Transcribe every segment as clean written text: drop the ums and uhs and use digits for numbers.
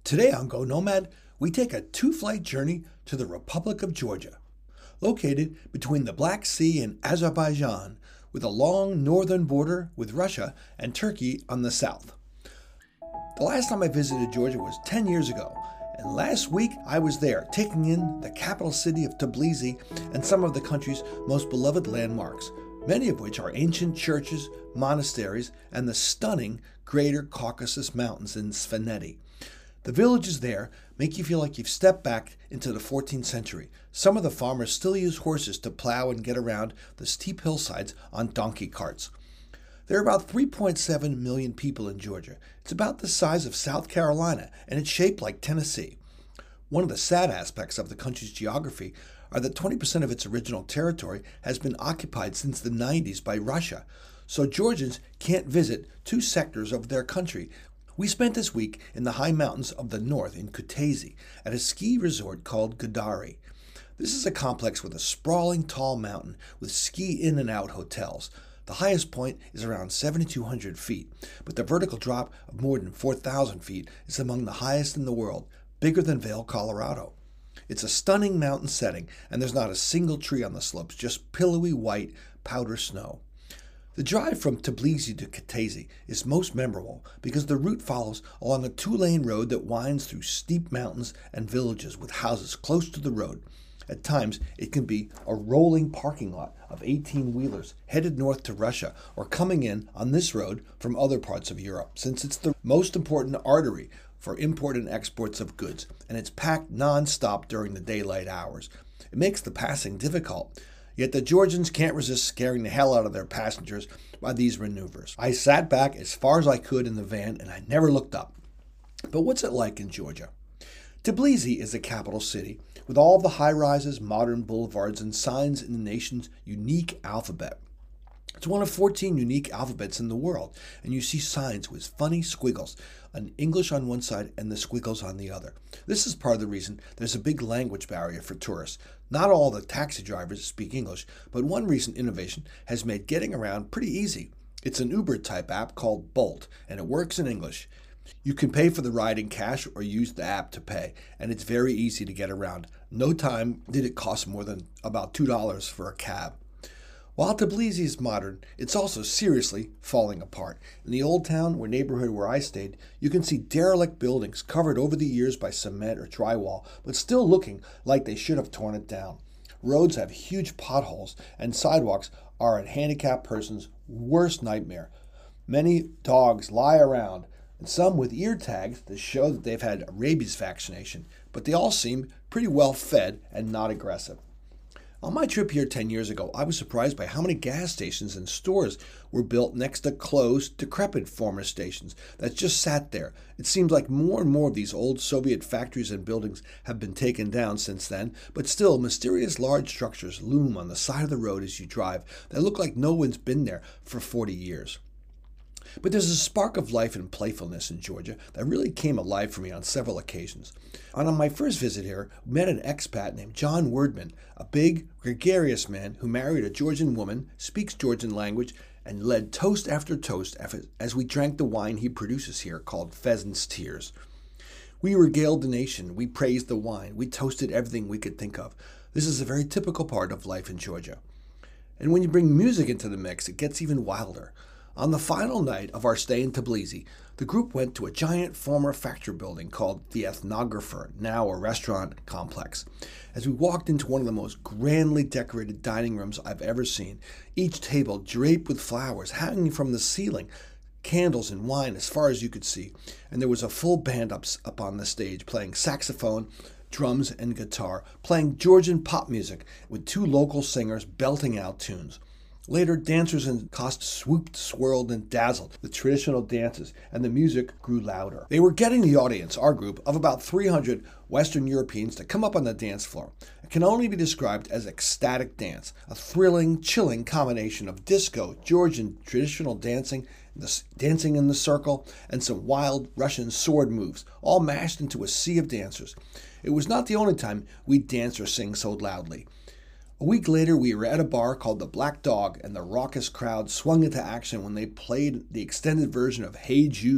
Today on Go Nomad, we take a two-flight journey to the Republic of Georgia. Located between the Black Sea and Azerbaijan, with a long northern border with Russia and Turkey on the south. The last time I visited Georgia was 10 years ago, and last week I was there taking in the capital city of Tbilisi and some of the country's most beloved landmarks, many of which are ancient churches, monasteries, and the stunning Greater Caucasus Mountains in Svaneti. The villages there make you feel like you've stepped back into the 14th century. Some of the farmers still use horses to plow and get around the steep hillsides on donkey carts. There are about 3.7 million people in Georgia. It's about the size of South Carolina, and it's shaped like Tennessee. One of the sad aspects of the country's geography are that 20% of its original territory has been occupied since the 90s by Russia, so Georgians can't visit two sectors of their country. We spent this week in the high mountains of the north in Kutaisi at a ski resort called Gudari. This is a complex with a sprawling tall mountain with ski in and out hotels. The highest point is around 7,200 feet, but the vertical drop of more than 4,000 feet is among the highest in the world, bigger than Vail, Colorado. It's a stunning mountain setting, and there's not a single tree on the slopes, just pillowy white powder snow. The drive from Tbilisi to Kutaisi is most memorable because the route follows along a two-lane road that winds through steep mountains and villages with houses close to the road. At times, it can be a rolling parking lot of 18-wheelers headed north to Russia or coming in on this road from other parts of Europe, since it's the most important artery for import and exports of goods, and it's packed non-stop during the daylight hours. It makes the passing difficult. Yet the Georgians can't resist scaring the hell out of their passengers by these maneuvers. I sat back as far as I could in the van and I never looked up. But what's it like in Georgia? Tbilisi is the capital city with all the high-rises, modern boulevards, and signs in the nation's unique alphabet. It's one of 14 unique alphabets in the world, and you see signs with funny squiggles, an English on one side and the squiggles on the other. This is part of the reason there's a big language barrier for tourists. Not all the taxi drivers speak English, but one recent innovation has made getting around pretty easy. It's an Uber-type app called Bolt, and it works in English. You can pay for the ride in cash or use the app to pay, and it's very easy to get around. No time did it cost more than about $2 for a cab. While Tbilisi is modern, it's also seriously falling apart. In the old town or neighborhood where I stayed, you can see derelict buildings covered over the years by cement or drywall, but still looking like they should have torn it down. Roads have huge potholes, and sidewalks are a handicapped person's worst nightmare. Many dogs lie around, and some with ear tags that show that they've had a rabies vaccination, but they all seem pretty well fed and not aggressive. On my trip here 10 years ago, I was surprised by how many gas stations and stores were built next to closed, decrepit former stations that just sat there. It seems like more and more of these old Soviet factories and buildings have been taken down since then, but still mysterious large structures loom on the side of the road as you drive that look like no one's been there for 40 years. But there's a spark of life and playfulness in Georgia that really came alive for me on several occasions. On my first visit here, we met an expat named John Wordman, a big, gregarious man who married a Georgian woman, speaks Georgian language, and led toast after toast as we drank the wine he produces here called Pheasant's Tears. We regaled the nation, we praised the wine, we toasted everything we could think of. This is a very typical part of life in Georgia. And when you bring music into the mix, it gets even wilder. On the final night of our stay in Tbilisi, the group went to a giant former factory building called the Ethnographer, now a restaurant complex. As we walked into one of the most grandly decorated dining rooms I've ever seen, each table draped with flowers hanging from the ceiling, candles and wine as far as you could see, and there was a full band up on the stage playing saxophone, drums, and guitar, playing Georgian pop music with two local singers belting out tunes. Later, dancers in costumes swooped, swirled, and dazzled with traditional dances, and the music grew louder. They were getting the audience, our group, of about 300 Western Europeans to come up on the dance floor. It can only be described as ecstatic dance, a thrilling, chilling combination of disco, Georgian traditional dancing, dancing in the circle, and some wild Russian sword moves, all mashed into a sea of dancers. It was not the only time we'd dance or sing so loudly. A week later, we were at a bar called the Black Dog, and the raucous crowd swung into action when they played the extended version of Hey Jude.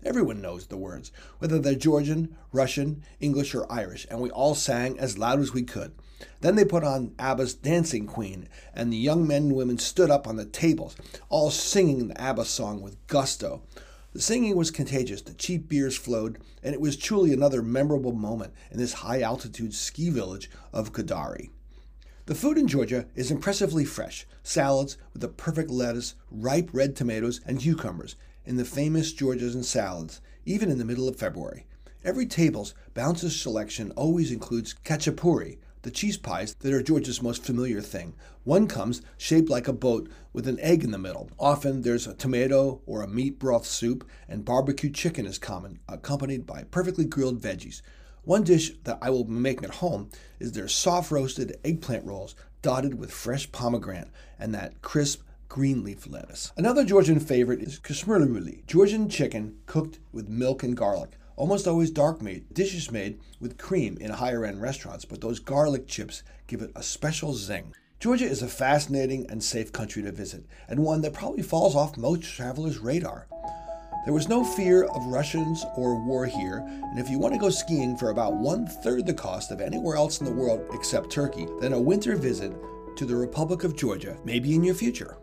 Everyone knows the words, whether they're Georgian, Russian, English, or Irish, and we all sang as loud as we could. Then they put on ABBA's Dancing Queen, and the young men and women stood up on the tables, all singing the ABBA song with gusto. The singing was contagious, the cheap beers flowed, and it was truly another memorable moment in this high-altitude ski village of Gudari. The food in Georgia is impressively fresh. Salads with the perfect lettuce, ripe red tomatoes, and cucumbers in the famous Georgian salads, even in the middle of February. Every table's bounteous selection always includes khachapuri, the cheese pies that are Georgia's most familiar thing. One comes shaped like a boat with an egg in the middle. Often there's a tomato or a meat broth soup, and barbecue chicken is common, accompanied by perfectly grilled veggies. One dish that I will be making at home is their soft roasted eggplant rolls dotted with fresh pomegranate and that crisp green leaf lettuce. Another Georgian favorite is kashmiruli, Georgian chicken cooked with milk and garlic. Almost always dark meat, dishes made with cream in higher end restaurants, but those garlic chips give it a special zing. Georgia is a fascinating and safe country to visit, and one that probably falls off most travelers' radar. There was no fear of Russians or war here, and if you want to go skiing for about 1/3 the cost of anywhere else in the world except Turkey, then a winter visit to the Republic of Georgia may be in your future.